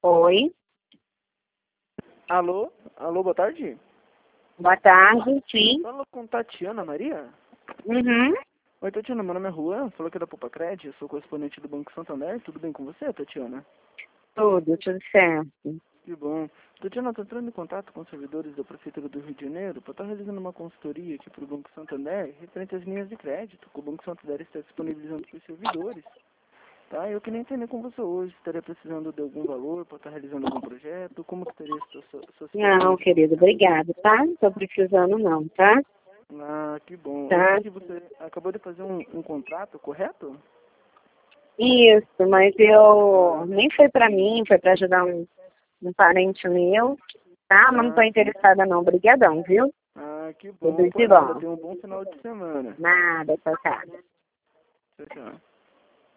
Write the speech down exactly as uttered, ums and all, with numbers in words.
Oi, Alô? Alô, boa tarde. boa tarde, sim. Fala com Tatiana Maria? Uhum, Oi, Tatiana, meu nome é Juan, falou aqui da Popacred, eu sou correspondente do Banco Santander, tudo bem com você, Tatiana? tudo, tudo certo. Que bom. Tatiana, estou entrando em contato com os servidores da Prefeitura do Rio de Janeiro para estar realizando uma consultoria aqui para o Banco Santander referente às linhas de crédito que o Banco Santander está disponibilizando para os servidores. Tá? Eu queria entender com você hoje, se estaria precisando de algum valor para estar realizando algum projeto, como que estaria a sua, sua, sua situação Não, nesse querido, momento? obrigada, tá? Não tô precisando não, tá? Ah, que bom. Eu Tá? vi que você acabou de fazer um, um contrato, correto? Isso, mas eu Ah, nem foi pra mim, foi pra ajudar um, um parente meu, tá? Mas não tô ah, sim. interessada não, brigadão, viu? Ah, que bom. Tudo Por de nada. bom. Tenha um bom final de semana. Nada, tchau, tchau. Tchau, tchau.